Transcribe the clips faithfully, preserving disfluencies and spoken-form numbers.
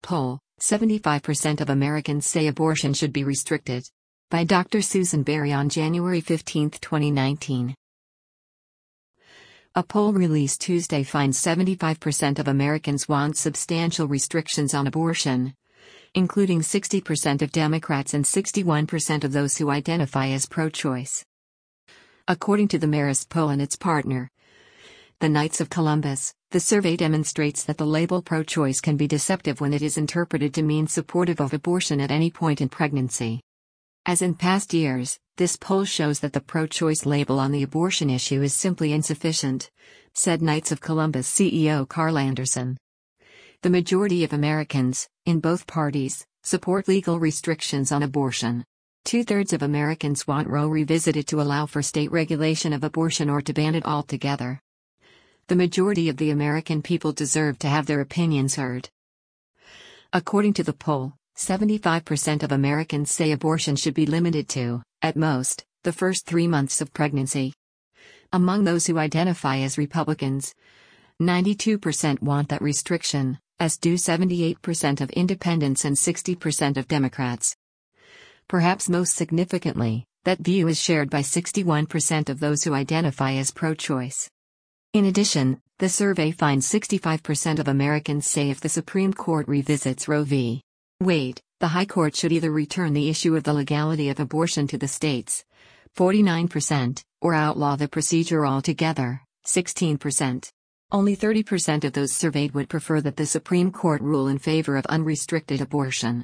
poll, seventy-five percent of Americans say abortion should be restricted. By Doctor Susan Berry on January fifteenth, twenty nineteen. A poll released Tuesday finds seventy-five percent of Americans want substantial restrictions on abortion, including sixty percent of Democrats and sixty-one percent of those who identify as pro-choice. According to the Marist poll and its partner, the Knights of Columbus, the survey demonstrates that the label pro-choice can be deceptive when it is interpreted to mean supportive of abortion at any point in pregnancy. As in past years, this poll shows that the pro-choice label on the abortion issue is simply insufficient, said Knights of Columbus C E O Carl Anderson. The majority of Americans, in both parties, support legal restrictions on abortion. Two-thirds of Americans want Roe revisited to allow for state regulation of abortion or to ban it altogether. The majority of the American people deserve to have their opinions heard. According to the poll, seventy-five percent of Americans say abortion should be limited to, at most, the first three months of pregnancy. Among those who identify as Republicans, ninety-two percent want that restriction, as do seventy-eight percent of independents and sixty percent of Democrats. Perhaps most significantly, that view is shared by sixty-one percent of those who identify as pro-choice. In addition, the survey finds sixty-five percent of Americans say if the Supreme Court revisits Roe v. Wade, the High Court should either return the issue of the legality of abortion to the states, forty-nine percent, or outlaw the procedure altogether, sixteen percent. Only thirty percent of those surveyed would prefer that the Supreme Court rule in favor of unrestricted abortion.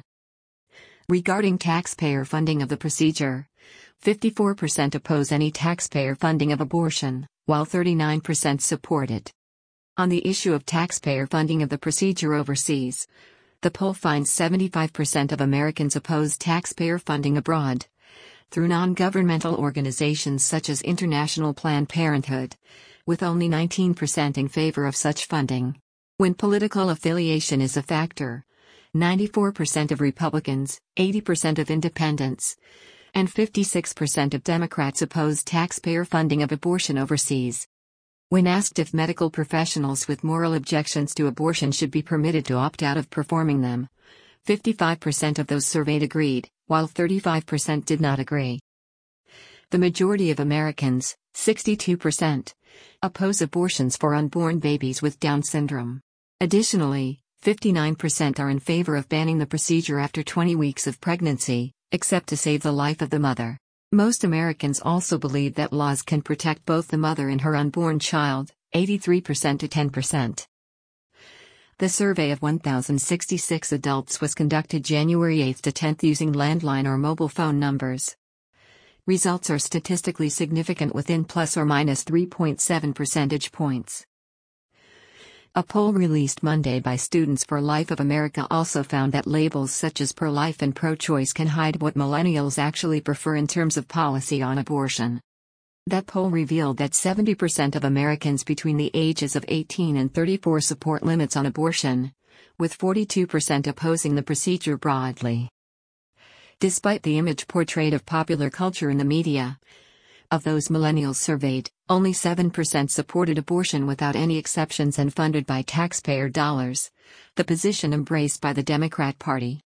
Regarding taxpayer funding of the procedure, fifty-four percent oppose any taxpayer funding of abortion, while thirty-nine percent support it. On the issue of taxpayer funding of the procedure overseas, the poll finds seventy-five percent of Americans oppose taxpayer funding abroad, through non-governmental organizations such as International Planned Parenthood, with only nineteen percent in favor of such funding. When political affiliation is a factor, ninety-four percent of Republicans, eighty percent of independents, and fifty-six percent of Democrats oppose taxpayer funding of abortion overseas. When asked if medical professionals with moral objections to abortion should be permitted to opt out of performing them, fifty-five percent of those surveyed agreed, while thirty-five percent did not agree. The majority of Americans, sixty-two percent, oppose abortions for unborn babies with Down syndrome. Additionally, fifty-nine percent are in favor of banning the procedure after twenty weeks of pregnancy, except to save the life of the mother. Most Americans also believe that laws can protect both the mother and her unborn child, eighty-three percent to ten percent. The survey of one thousand sixty-six adults was conducted January eighth to tenth using landline or mobile phone numbers. Results are statistically significant within plus or minus three point seven percentage points. A poll released Monday by Students for Life of America also found that labels such as pro-life and pro-choice can hide what millennials actually prefer in terms of policy on abortion. That poll revealed that seventy percent of Americans between the ages of eighteen and thirty-four support limits on abortion, with forty-two percent opposing the procedure broadly. Despite the image portrayed of popular culture in the media, of those millennials surveyed, only seven percent supported abortion without any exceptions and funded by taxpayer dollars, the position embraced by the Democrat Party.